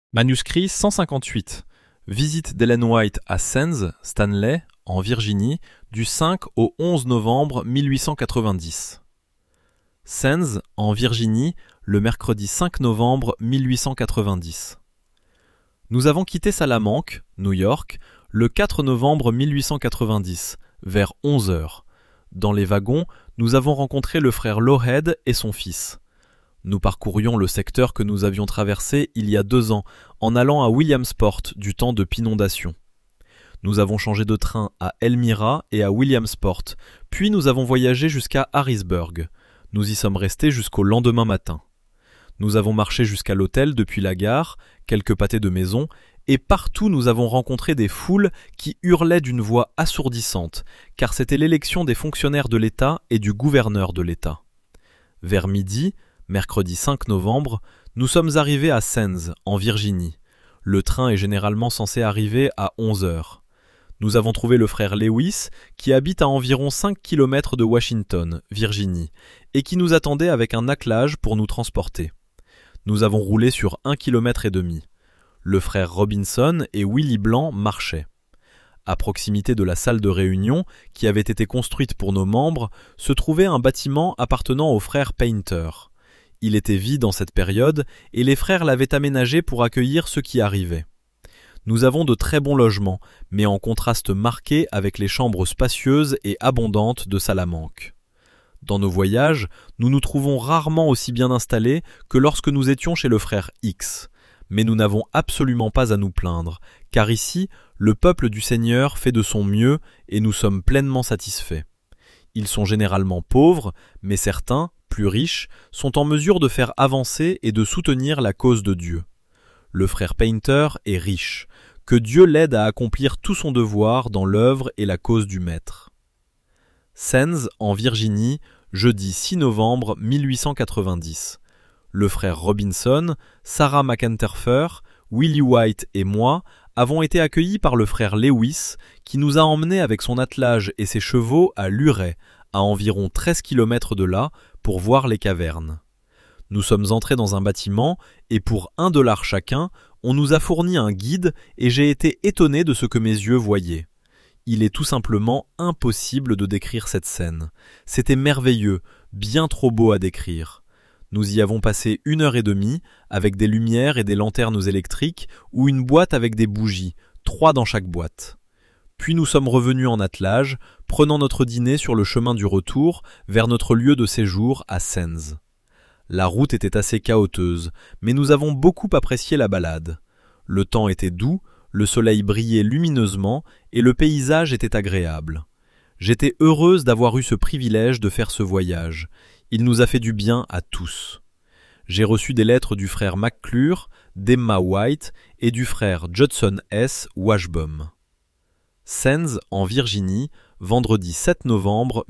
Manuscrit 158. Visite d'Ellen White à Sens, Stanley, en Virginie, du 5 au 11 novembre 1890. Sens, en Virginie, le mercredi 5 novembre 1890. Nous avons quitté Salamanque, New York, le 4 novembre 1890, vers 11 heures. Dans les wagons, nous avons rencontré le frère Lowhead et son fils. Nous parcourions le secteur que nous avions traversé il y a 2 ans, en allant à Williamsport du temps de l'inondation. Nous avons changé de train à Elmira et à Williamsport, puis nous avons voyagé jusqu'à Harrisburg. Nous y sommes restés jusqu'au lendemain matin. Nous avons marché jusqu'à l'hôtel depuis la gare, quelques pâtés de maison, et partout nous avons rencontré des foules qui hurlaient d'une voix assourdissante, car c'était l'élection des fonctionnaires de l'État et du gouverneur de l'État. Vers midi, mercredi 5 novembre, nous sommes arrivés à Sens, en Virginie. Le train est généralement censé arriver à 11 heures. Nous avons trouvé le frère Lewis, qui habite à environ 5 km de Washington, Virginie, et qui nous attendait avec un attelage pour nous transporter. Nous avons roulé sur 1,5 km. Le frère Robinson et Willie Blanc marchaient. À proximité de la salle de réunion, qui avait été construite pour nos membres, se trouvait un bâtiment appartenant au frère Painter. Il était vide en cette période et les frères l'avaient aménagé pour accueillir ceux qui arrivaient. Nous avons de très bons logements, mais en contraste marqué avec les chambres spacieuses et abondantes de Salamanque. Dans nos voyages, nous nous trouvons rarement aussi bien installés que lorsque nous étions chez le frère X. Mais nous n'avons absolument pas à nous plaindre, car ici, le peuple du Seigneur fait de son mieux et nous sommes pleinement satisfaits. Ils sont généralement pauvres, mais certains, plus riches, sont en mesure de faire avancer et de soutenir la cause de Dieu. Le frère Painter est riche. Que Dieu l'aide à accomplir tout son devoir dans l'œuvre et la cause du Maître. Sens, en Virginie, jeudi 6 novembre 1890. Le frère Robinson, Sarah McEnterfer, Willie White et moi avons été accueillis par le frère Lewis, qui nous a emmenés avec son attelage et ses chevaux à Luray, à environ 13 km de là, pour voir les cavernes. Nous sommes entrés dans un bâtiment et pour $1 chacun, on nous a fourni un guide et j'ai été étonné de ce que mes yeux voyaient. Il est tout simplement impossible de décrire cette scène. C'était merveilleux, bien trop beau à décrire. Nous y avons passé 1h30 avec des lumières et des lanternes électriques ou une boîte avec des bougies, 3 dans chaque boîte. Puis nous sommes revenus en attelage, prenant notre dîner sur le chemin du retour vers notre lieu de séjour à Sens. La route était assez chaoteuse, mais nous avons beaucoup apprécié la balade. Le temps était doux, le soleil brillait lumineusement et le paysage était agréable. J'étais heureuse d'avoir eu ce privilège de faire ce voyage. Il nous a fait du bien à tous. J'ai reçu des lettres du frère McClure, d'Emma White et du frère Judson S. Washbaum. Sens, en Virginie, vendredi 7 novembre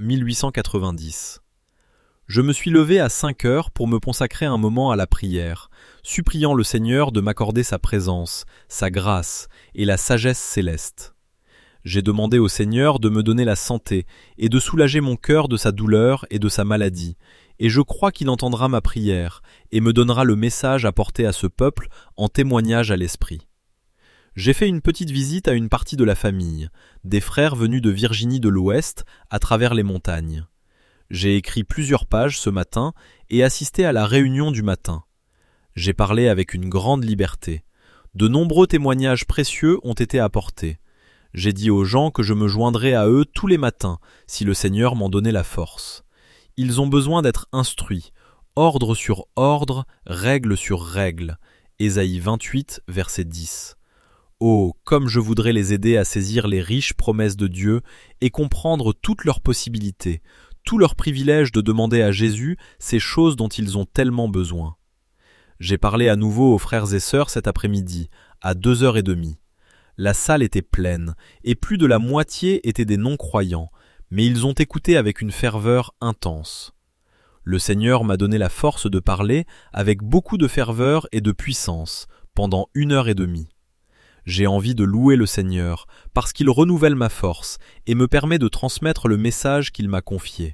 1890. Je me suis levé à 5 heures pour me consacrer un moment à la prière, suppliant le Seigneur de m'accorder sa présence, sa grâce et la sagesse céleste. J'ai demandé au Seigneur de me donner la santé et de soulager mon cœur de sa douleur et de sa maladie, et je crois qu'il entendra ma prière et me donnera le message à porter à ce peuple en témoignage à l'Esprit. J'ai fait une petite visite à une partie de la famille, des frères venus de Virginie de l'Ouest à travers les montagnes. J'ai écrit plusieurs pages ce matin et assisté à la réunion du matin. J'ai parlé avec une grande liberté. De nombreux témoignages précieux ont été apportés. J'ai dit aux gens que je me joindrais à eux tous les matins, si le Seigneur m'en donnait la force. Ils ont besoin d'être instruits, ordre sur ordre, règle sur règle. Ésaïe 28, verset 10. Oh, comme je voudrais les aider à saisir les riches promesses de Dieu et comprendre toutes leurs possibilités, tout leur privilège de demander à Jésus ces choses dont ils ont tellement besoin. J'ai parlé à nouveau aux frères et sœurs cet après-midi, à 2h30. La salle était pleine, et plus de la moitié étaient des non-croyants, mais ils ont écouté avec une ferveur intense. Le Seigneur m'a donné la force de parler avec beaucoup de ferveur et de puissance, pendant 1h30. J'ai envie de louer le Seigneur, parce qu'il renouvelle ma force et me permet de transmettre le message qu'il m'a confié.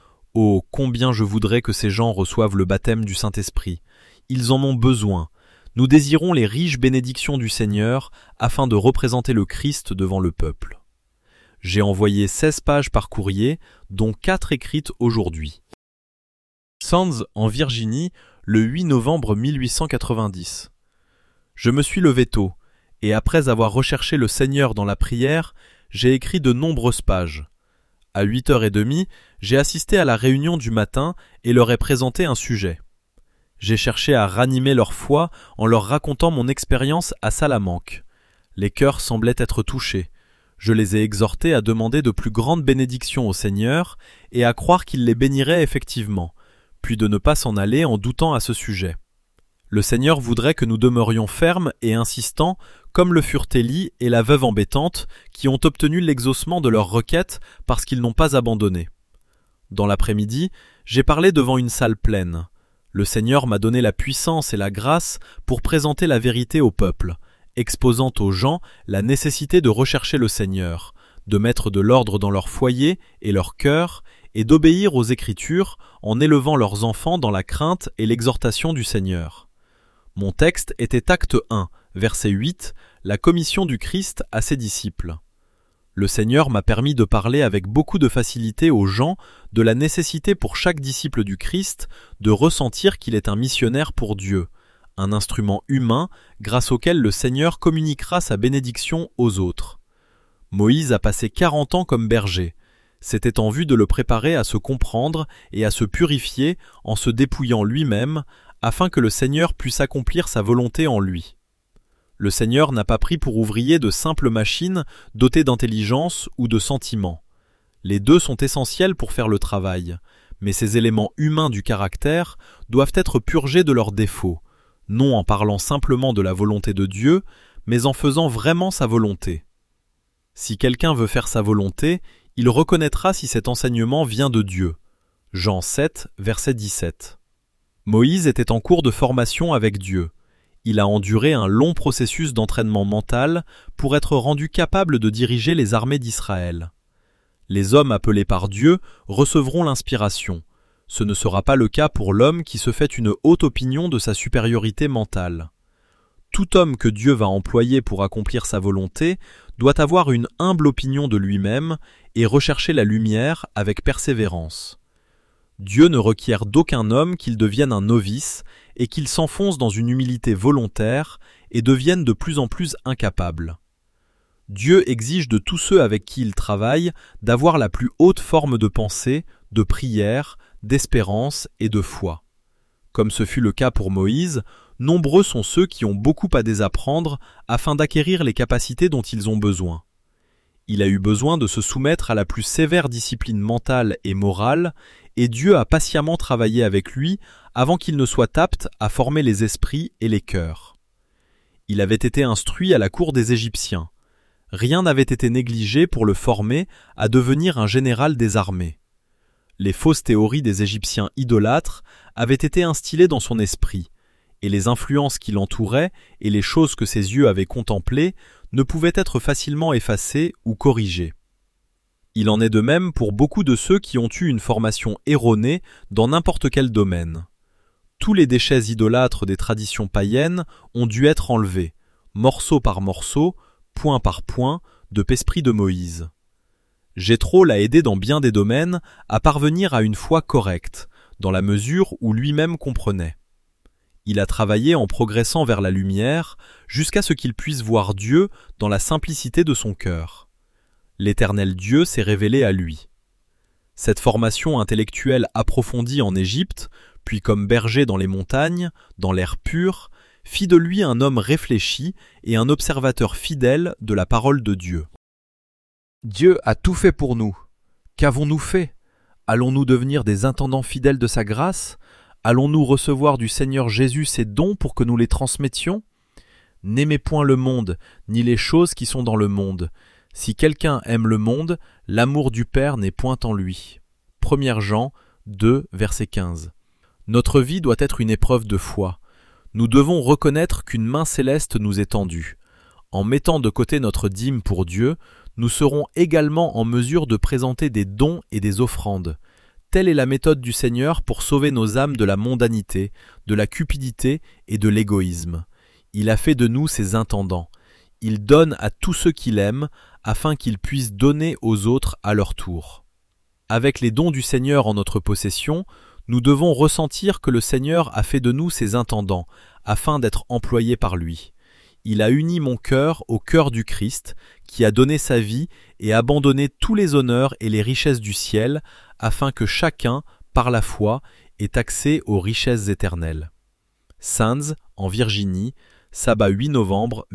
Oh, combien je voudrais que ces gens reçoivent le baptême du Saint-Esprit. Ils en ont besoin. Nous désirons les riches bénédictions du Seigneur afin de représenter le Christ devant le peuple. J'ai envoyé 16 pages par courrier, dont 4 écrites aujourd'hui. Sands, en Virginie, le 8 novembre 1890. Je me suis levé tôt, et après avoir recherché le Seigneur dans la prière, j'ai écrit de nombreuses pages. À 8h30, j'ai assisté à la réunion du matin et leur ai présenté un sujet. J'ai cherché à ranimer leur foi en leur racontant mon expérience à Salamanque. Les cœurs semblaient être touchés. Je les ai exhortés à demander de plus grandes bénédictions au Seigneur et à croire qu'il les bénirait effectivement, puis de ne pas s'en aller en doutant à ce sujet. Le Seigneur voudrait que nous demeurions fermes et insistants, comme le furent Élie et la veuve embêtante, qui ont obtenu l'exaucement de leur requête parce qu'ils n'ont pas abandonné. Dans l'après-midi, j'ai parlé devant une salle pleine. Le Seigneur m'a donné la puissance et la grâce pour présenter la vérité au peuple, exposant aux gens la nécessité de rechercher le Seigneur, de mettre de l'ordre dans leur foyer et leur cœur, et d'obéir aux Écritures en élevant leurs enfants dans la crainte et l'exhortation du Seigneur. Mon texte était Acte 1, verset 8, la commission du Christ à ses disciples. Le Seigneur m'a permis de parler avec beaucoup de facilité aux gens de la nécessité pour chaque disciple du Christ de ressentir qu'il est un missionnaire pour Dieu, un instrument humain grâce auquel le Seigneur communiquera sa bénédiction aux autres. Moïse a passé 40 ans comme berger. C'était en vue de le préparer à se comprendre et à se purifier en se dépouillant lui-même, afin que le Seigneur puisse accomplir sa volonté en lui. Le Seigneur n'a pas pris pour ouvrier de simples machines dotées d'intelligence ou de sentiments. Les deux sont essentiels pour faire le travail, mais ces éléments humains du caractère doivent être purgés de leurs défauts, non en parlant simplement de la volonté de Dieu, mais en faisant vraiment sa volonté. Si quelqu'un veut faire sa volonté, il reconnaîtra si cet enseignement vient de Dieu. Jean 7, verset 17. Moïse était en cours de formation avec Dieu. Il a enduré un long processus d'entraînement mental pour être rendu capable de diriger les armées d'Israël. Les hommes appelés par Dieu recevront l'inspiration. Ce ne sera pas le cas pour l'homme qui se fait une haute opinion de sa supériorité mentale. Tout homme que Dieu va employer pour accomplir sa volonté doit avoir une humble opinion de lui-même et rechercher la lumière avec persévérance. Dieu ne requiert d'aucun homme qu'il devienne un novice et qu'il s'enfonce dans une humilité volontaire et devienne de plus en plus incapable. Dieu exige de tous ceux avec qui il travaille d'avoir la plus haute forme de pensée, de prière, d'espérance et de foi. Comme ce fut le cas pour Moïse, nombreux sont ceux qui ont beaucoup à désapprendre afin d'acquérir les capacités dont ils ont besoin. Il a eu besoin de se soumettre à la plus sévère discipline mentale et morale, et Dieu a patiemment travaillé avec lui avant qu'il ne soit apte à former les esprits et les cœurs. Il avait été instruit à la cour des Égyptiens. Rien n'avait été négligé pour le former à devenir un général des armées. Les fausses théories des Égyptiens idolâtres avaient été instillées dans son esprit, et les influences qui l'entouraient et les choses que ses yeux avaient contemplées ne pouvaient être facilement effacées ou corrigées. Il en est de même pour beaucoup de ceux qui ont eu une formation erronée dans n'importe quel domaine. Tous les déchets idolâtres des traditions païennes ont dû être enlevés, morceau par morceau, point par point, de l'esprit de Moïse. Jéthro l'a aidé dans bien des domaines à parvenir à une foi correcte, dans la mesure où lui-même comprenait. Il a travaillé en progressant vers la lumière jusqu'à ce qu'il puisse voir Dieu dans la simplicité de son cœur. L'Éternel Dieu s'est révélé à lui. Cette formation intellectuelle approfondie en Égypte, puis comme berger dans les montagnes, dans l'air pur, fit de lui un homme réfléchi et un observateur fidèle de la parole de Dieu. Dieu a tout fait pour nous. Qu'avons-nous fait? Allons-nous devenir des intendants fidèles de sa grâce? Allons-nous recevoir du Seigneur Jésus ses dons pour que nous les transmettions? N'aimez point le monde, ni les choses qui sont dans le monde. Si quelqu'un aime le monde, l'amour du Père n'est point en lui. 1 Jean 2, verset 15. Notre vie doit être une épreuve de foi. Nous devons reconnaître qu'une main céleste nous est tendue. En mettant de côté notre dîme pour Dieu, nous serons également en mesure de présenter des dons et des offrandes. Telle est la méthode du Seigneur pour sauver nos âmes de la mondanité, de la cupidité et de l'égoïsme. Il a fait de nous ses intendants. Il donne à tous ceux qu'il aime, afin qu'ils puissent donner aux autres à leur tour. Avec les dons du Seigneur en notre possession, nous devons ressentir que le Seigneur a fait de nous ses intendants, afin d'être employés par lui. Il a uni mon cœur au cœur du Christ, qui a donné sa vie et abandonné tous les honneurs et les richesses du ciel, afin que chacun, par la foi, ait accès aux richesses éternelles. Sands, en Virginie, sabbat 8 novembre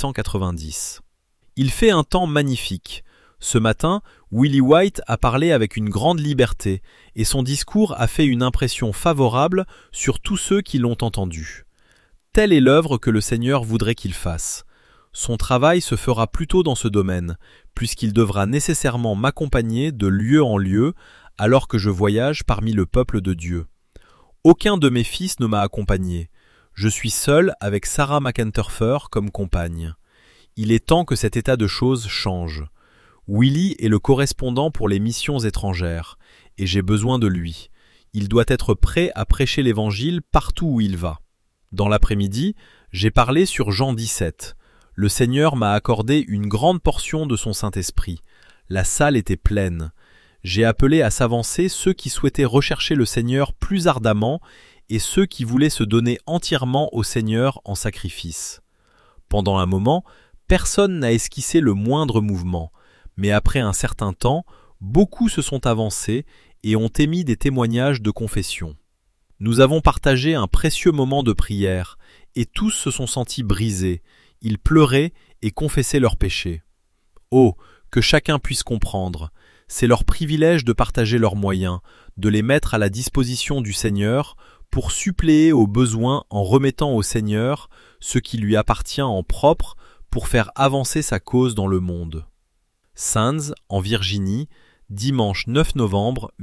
1890. Il fait un temps magnifique. Ce matin, Willie White a parlé avec une grande liberté, et son discours a fait une impression favorable sur tous ceux qui l'ont entendu. Telle est l'œuvre que le Seigneur voudrait qu'il fasse. Son travail se fera plutôt dans ce domaine, puisqu'il devra nécessairement m'accompagner de lieu en lieu, alors que je voyage parmi le peuple de Dieu. Aucun de mes fils ne m'a accompagné. Je suis seul avec Sarah McEnterfer comme compagne. Il est temps que cet état de choses change. Willie est le correspondant pour les missions étrangères, et j'ai besoin de lui. Il doit être prêt à prêcher l'Évangile partout où il va. Dans l'après-midi, j'ai parlé sur Jean 17. Le Seigneur m'a accordé une grande portion de son Saint-Esprit. La salle était pleine. J'ai appelé à s'avancer ceux qui souhaitaient rechercher le Seigneur plus ardemment et ceux qui voulaient se donner entièrement au Seigneur en sacrifice. Pendant un moment, personne n'a esquissé le moindre mouvement, mais après un certain temps, beaucoup se sont avancés et ont émis des témoignages de confession. Nous avons partagé un précieux moment de prière, et tous se sont sentis brisés. Ils pleuraient et confessaient leurs péchés. Oh, que chacun puisse comprendre. C'est leur privilège de partager leurs moyens, de les mettre à la disposition du Seigneur pour suppléer aux besoins en remettant au Seigneur ce qui lui appartient en propre pour faire avancer sa cause dans le monde. Sands, en Virginie, dimanche 9 novembre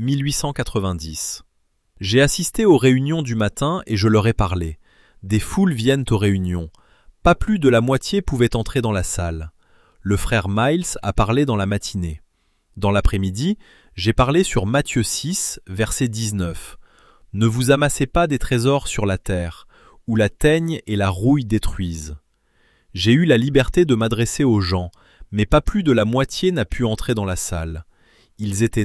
1890. J'ai assisté aux réunions du matin et je leur ai parlé. Des foules viennent aux réunions. Pas plus de la moitié pouvaient entrer dans la salle. Le frère Miles a parlé dans la matinée. Dans l'après-midi, j'ai parlé sur Matthieu 6, verset 19. « Ne vous amassez pas des trésors sur la terre, où la teigne et la rouille détruisent. » J'ai eu la liberté de m'adresser aux gens, mais pas plus de la moitié n'a pu entrer dans la salle. Ils étaient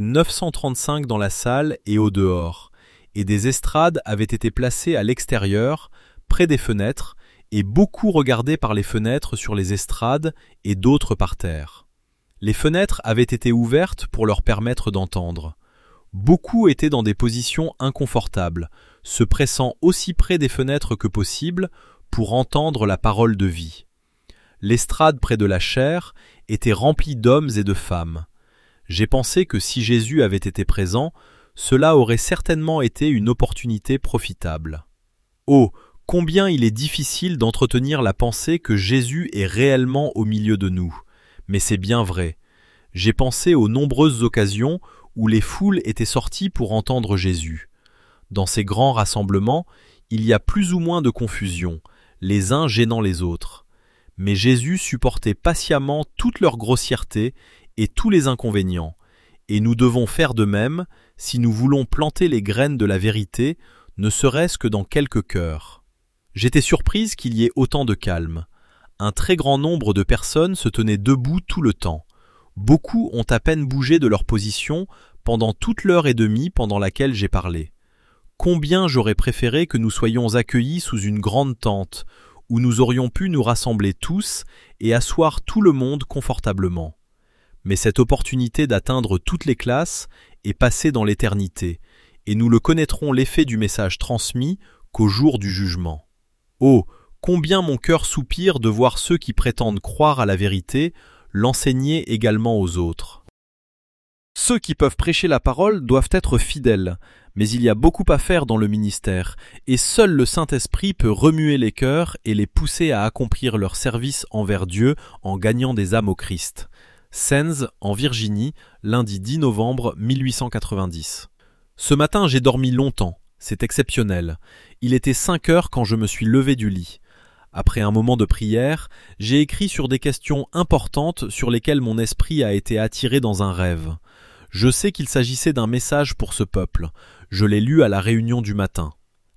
935 dans la salle et au dehors, et des estrades avaient été placées à l'extérieur, près des fenêtres, et beaucoup regardaient par les fenêtres sur les estrades et d'autres par terre. Les fenêtres avaient été ouvertes pour leur permettre d'entendre. Beaucoup étaient dans des positions inconfortables, se pressant aussi près des fenêtres que possible pour entendre la parole de vie. L'estrade près de la chaire était remplie d'hommes et de femmes. J'ai pensé que si Jésus avait été présent, cela aurait certainement été une opportunité profitable. Oh, combien il est difficile d'entretenir la pensée que Jésus est réellement au milieu de nous. Mais c'est bien vrai. J'ai pensé aux nombreuses occasions où les foules étaient sorties pour entendre Jésus. Dans ces grands rassemblements, il y a plus ou moins de confusion, les uns gênant les autres. Mais Jésus supportait patiemment toute leur grossièreté et tous les inconvénients, et nous devons faire de même si nous voulons planter les graines de la vérité, ne serait-ce que dans quelques cœurs. J'étais surprise qu'il y ait autant de calme. Un très grand nombre de personnes se tenaient debout tout le temps. Beaucoup ont à peine bougé de leur position pendant toute l'heure et demie pendant laquelle j'ai parlé. Combien j'aurais préféré que nous soyons accueillis sous une grande tente, où nous aurions pu nous rassembler tous et asseoir tout le monde confortablement. Mais cette opportunité d'atteindre toutes les classes est passée dans l'éternité, et nous ne connaîtrons l'effet du message transmis qu'au jour du jugement. Oh, combien mon cœur soupire de voir ceux qui prétendent croire à la vérité l'enseigner également aux autres. Ceux qui peuvent prêcher la parole doivent être fidèles, mais il y a beaucoup à faire dans le ministère, et seul le Saint-Esprit peut remuer les cœurs et les pousser à accomplir leur service envers Dieu en gagnant des âmes au Christ. Sands, en Virginie, lundi 10 novembre 1890. Ce matin, j'ai dormi longtemps. C'est exceptionnel. Il était 5 heures quand je me suis levé du lit. Après un moment de prière, j'ai écrit sur des questions importantes sur lesquelles mon esprit a été attiré dans un rêve. Je sais qu'il s'agissait d'un message pour ce peuple. Je l'ai lu à la réunion du matin.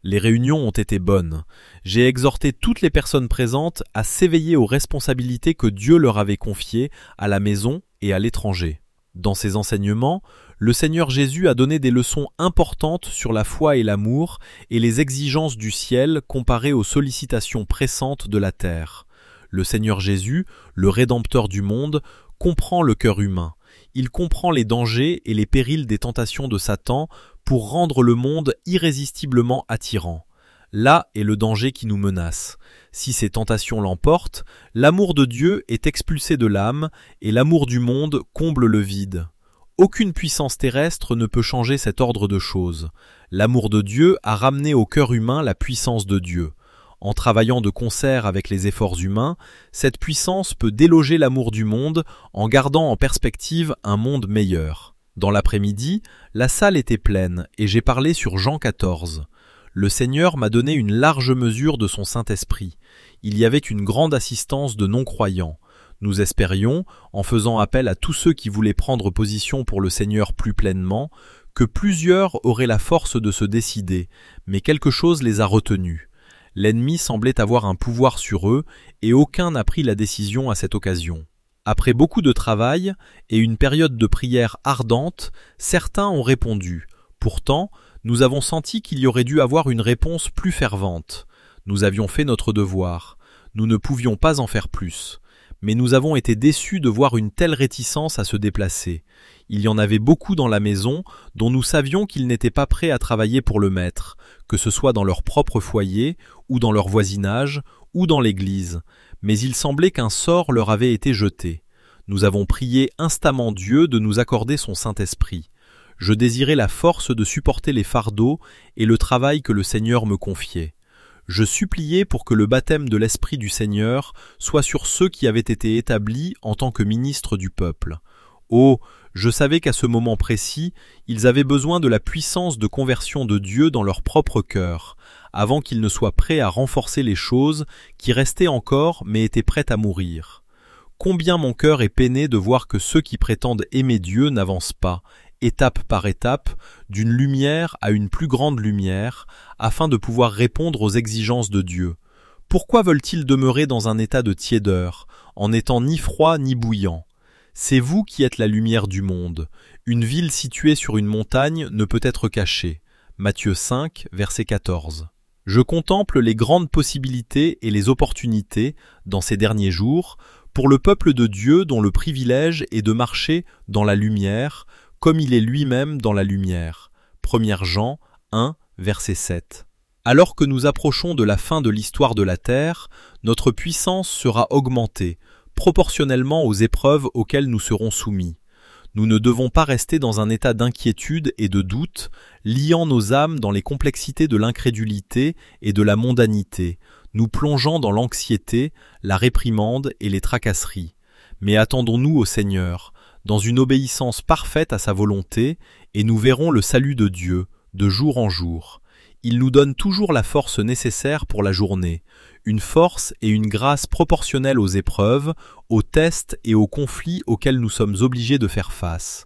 Les réunions ont été bonnes. J'ai exhorté toutes les personnes présentes à s'éveiller aux responsabilités que Dieu leur avait confiées à la maison et à l'étranger. Dans ses enseignements, le Seigneur Jésus a donné des leçons importantes sur la foi et l'amour et les exigences du ciel comparées aux sollicitations pressantes de la terre. Le Seigneur Jésus, le Rédempteur du monde, comprend le cœur humain. Il comprend les dangers et les périls des tentations de Satan pour rendre le monde irrésistiblement attirant. Là est le danger qui nous menace. Si ces tentations l'emportent, l'amour de Dieu est expulsé de l'âme et l'amour du monde comble le vide. Aucune puissance terrestre ne peut changer cet ordre de choses. L'amour de Dieu a ramené au cœur humain la puissance de Dieu. En travaillant de concert avec les efforts humains, cette puissance peut déloger l'amour du monde en gardant en perspective un monde meilleur. Dans l'après-midi, la salle était pleine et j'ai parlé sur Jean 14. Le Seigneur m'a donné une large mesure de son Saint-Esprit. Il y avait une grande assistance de non-croyants. Nous espérions, en faisant appel à tous ceux qui voulaient prendre position pour le Seigneur plus pleinement, que plusieurs auraient la force de se décider, mais quelque chose les a retenus. L'ennemi semblait avoir un pouvoir sur eux, et aucun n'a pris la décision à cette occasion. Après beaucoup de travail et une période de prière ardente, certains ont répondu. Pourtant, nous avons senti qu'il y aurait dû avoir une réponse plus fervente. Nous avions fait notre devoir. Nous ne pouvions pas en faire plus. Mais nous avons été déçus de voir une telle réticence à se déplacer. Il y en avait beaucoup dans la maison dont nous savions qu'ils n'étaient pas prêts à travailler pour le Maître, que ce soit dans leur propre foyer, ou dans leur voisinage, ou dans l'Église. Mais il semblait qu'un sort leur avait été jeté. Nous avons prié instamment Dieu de nous accorder son Saint-Esprit. Je désirais la force de supporter les fardeaux et le travail que le Seigneur me confiait. Je suppliais pour que le baptême de l'Esprit du Seigneur soit sur ceux qui avaient été établis en tant que ministres du peuple. Oh, je savais qu'à ce moment précis, ils avaient besoin de la puissance de conversion de Dieu dans leur propre cœur, avant qu'ils ne soient prêts à renforcer les choses qui restaient encore mais étaient prêtes à mourir. Combien mon cœur est peiné de voir que ceux qui prétendent aimer Dieu n'avancent pas, étape par étape, d'une lumière à une plus grande lumière, afin de pouvoir répondre aux exigences de Dieu. Pourquoi veulent-ils demeurer dans un état de tiédeur, en n'étant ni froid ni bouillant? C'est vous qui êtes la lumière du monde. Une ville située sur une montagne ne peut être cachée. Matthieu 5, verset 14. Je contemple les grandes possibilités et les opportunités, dans ces derniers jours, pour le peuple de Dieu dont le privilège est de marcher dans la lumière, comme il est lui-même dans la lumière. 1 Jean 1, verset 7. Alors que nous approchons de la fin de l'histoire de la terre, notre puissance sera augmentée, proportionnellement aux épreuves auxquelles nous serons soumis. Nous ne devons pas rester dans un état d'inquiétude et de doute, liant nos âmes dans les complexités de l'incrédulité et de la mondanité, nous plongeant dans l'anxiété, la réprimande et les tracasseries. Mais attendons-nous au Seigneur, dans une obéissance parfaite à sa volonté, et nous verrons le salut de Dieu, de jour en jour. Il nous donne toujours la force nécessaire pour la journée, une force et une grâce proportionnelles aux épreuves, aux tests et aux conflits auxquels nous sommes obligés de faire face.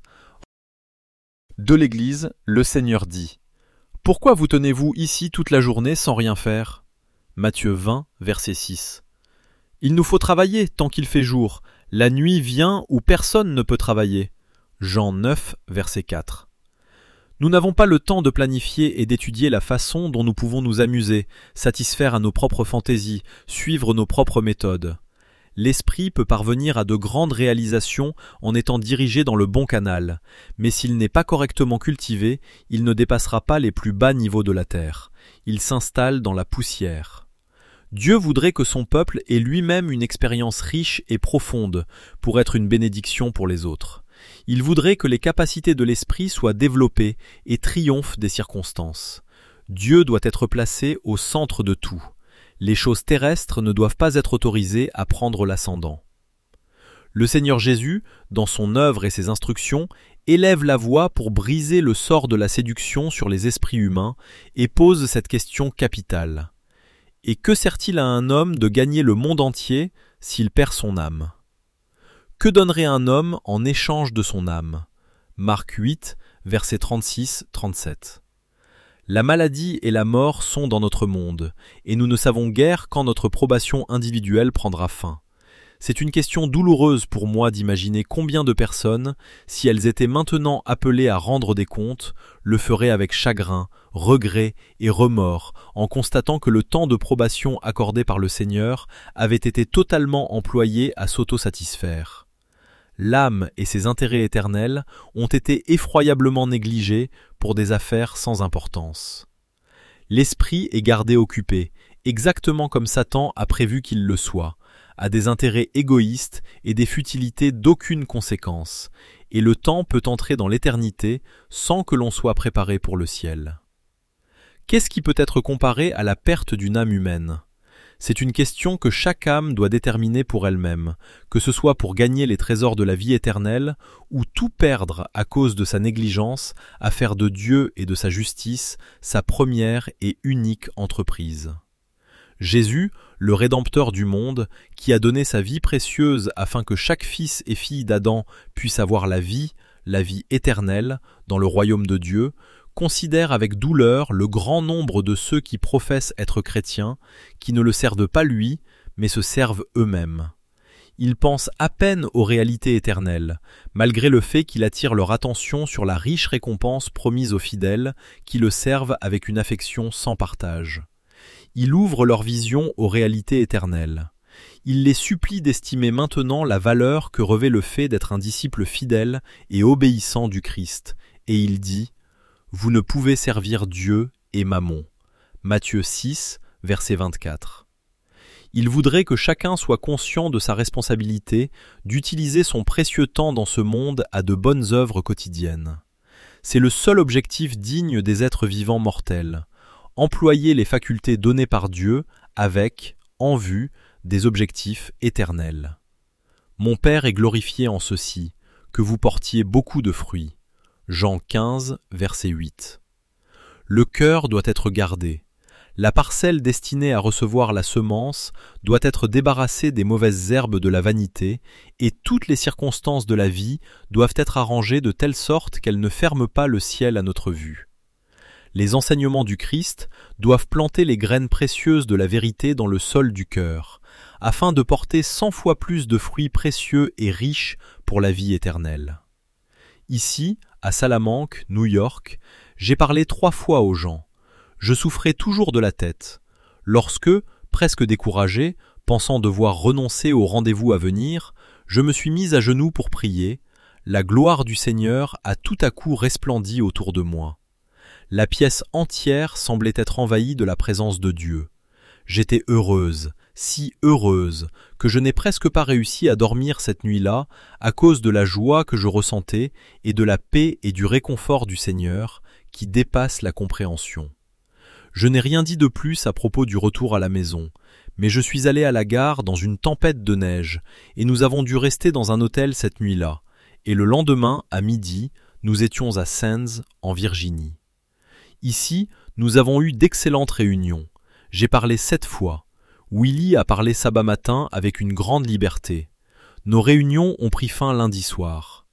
De l'Église, le Seigneur dit : « Pourquoi vous tenez-vous ici toute la journée sans rien faire » Matthieu 20, verset 6. Il nous faut travailler tant qu'il fait jour. La nuit vient où personne ne peut travailler. Jean 9, verset 4. Nous n'avons pas le temps de planifier et d'étudier la façon dont nous pouvons nous amuser, satisfaire à nos propres fantaisies, suivre nos propres méthodes. L'esprit peut parvenir à de grandes réalisations en étant dirigé dans le bon canal, mais s'il n'est pas correctement cultivé, il ne dépassera pas les plus bas niveaux de la terre. Il s'installe dans la poussière. Dieu voudrait que son peuple ait lui-même une expérience riche et profonde pour être une bénédiction pour les autres. Il voudrait que les capacités de l'esprit soient développées et triomphent des circonstances. Dieu doit être placé au centre de tout. Les choses terrestres ne doivent pas être autorisées à prendre l'ascendant. Le Seigneur Jésus, dans son œuvre et ses instructions, élève la voix pour briser le sort de la séduction sur les esprits humains et pose cette question capitale. Et que sert-il à un homme de gagner le monde entier s'il perd son âme ? Que donnerait un homme en échange de son âme ? Marc 8, versets 36-37. La maladie et la mort sont dans notre monde, et nous ne savons guère quand notre probation individuelle prendra fin. C'est une question douloureuse pour moi d'imaginer combien de personnes, si elles étaient maintenant appelées à rendre des comptes, le feraient avec chagrin, regret et remords, en constatant que le temps de probation accordé par le Seigneur avait été totalement employé à s'autosatisfaire. L'âme et ses intérêts éternels ont été effroyablement négligés pour des affaires sans importance. L'esprit est gardé occupé, exactement comme Satan a prévu qu'il le soit, à des intérêts égoïstes et des futilités d'aucune conséquence, et le temps peut entrer dans l'éternité sans que l'on soit préparé pour le ciel. Qu'est-ce qui peut être comparé à la perte d'une âme humaine ? C'est une question que chaque âme doit déterminer pour elle-même, que ce soit pour gagner les trésors de la vie éternelle ou tout perdre à cause de sa négligence à faire de Dieu et de sa justice sa première et unique entreprise. Jésus, le Rédempteur du monde, qui a donné sa vie précieuse afin que chaque fils et fille d'Adam puisse avoir la vie éternelle, dans le royaume de Dieu, considère avec douleur le grand nombre de ceux qui professent être chrétiens, qui ne le servent pas lui, mais se servent eux-mêmes. Ils pensent à peine aux réalités éternelles, malgré le fait qu'il attire leur attention sur la riche récompense promise aux fidèles qui le servent avec une affection sans partage. Il ouvre leur vision aux réalités éternelles. Il les supplie d'estimer maintenant la valeur que revêt le fait d'être un disciple fidèle et obéissant du Christ, et il dit « Vous ne pouvez servir Dieu et Mammon » Matthieu 6, verset 24. Il voudrait que chacun soit conscient de sa responsabilité d'utiliser son précieux temps dans ce monde à de bonnes œuvres quotidiennes. C'est le seul objectif digne des êtres vivants mortels. Employer les facultés données par Dieu avec, en vue, des objectifs éternels. Mon Père est glorifié en ceci, que vous portiez beaucoup de fruits. Jean 15, verset 8. Le cœur doit être gardé. La parcelle destinée à recevoir la semence doit être débarrassée des mauvaises herbes de la vanité, et toutes les circonstances de la vie doivent être arrangées de telle sorte qu'elles ne ferment pas le ciel à notre vue. Les enseignements du Christ doivent planter les graines précieuses de la vérité dans le sol du cœur, afin de porter 100 fois plus de fruits précieux et riches pour la vie éternelle. Ici, à Salamanque, New York, j'ai parlé 3 fois aux gens. Je souffrais toujours de la tête. Lorsque, presque découragé, pensant devoir renoncer au rendez-vous à venir, je me suis mis à genoux pour prier. La gloire du Seigneur a tout à coup resplendi autour de moi. La pièce entière semblait être envahie de la présence de Dieu. J'étais heureuse, si heureuse, que je n'ai presque pas réussi à dormir cette nuit-là à cause de la joie que je ressentais et de la paix et du réconfort du Seigneur qui dépassent la compréhension. Je n'ai rien dit de plus à propos du retour à la maison, mais je suis allé à la gare dans une tempête de neige et nous avons dû rester dans un hôtel cette nuit-là, et le lendemain, à midi, nous étions à Sands, en Virginie. Ici, nous avons eu d'excellentes réunions. J'ai parlé 7 fois. Willy a parlé sabbat matin avec une grande liberté. Nos réunions ont pris fin lundi soir.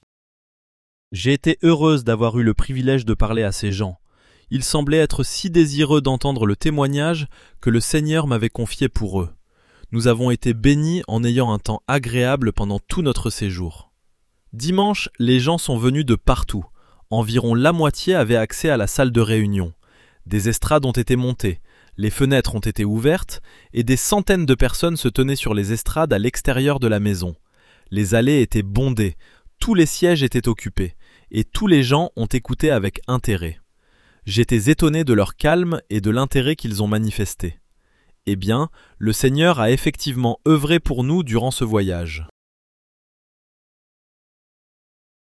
J'ai été heureuse d'avoir eu le privilège de parler à ces gens. Ils semblaient être si désireux d'entendre le témoignage que le Seigneur m'avait confié pour eux. Nous avons été bénis en ayant un temps agréable pendant tout notre séjour. Dimanche, les gens sont venus de partout. Environ la moitié avait accès à la salle de réunion. Des estrades ont été montées, les fenêtres ont été ouvertes et des centaines de personnes se tenaient sur les estrades à l'extérieur de la maison. Les allées étaient bondées, tous les sièges étaient occupés et tous les gens ont écouté avec intérêt. J'étais étonné de leur calme et de l'intérêt qu'ils ont manifesté. Eh bien, le Seigneur a effectivement œuvré pour nous durant ce voyage.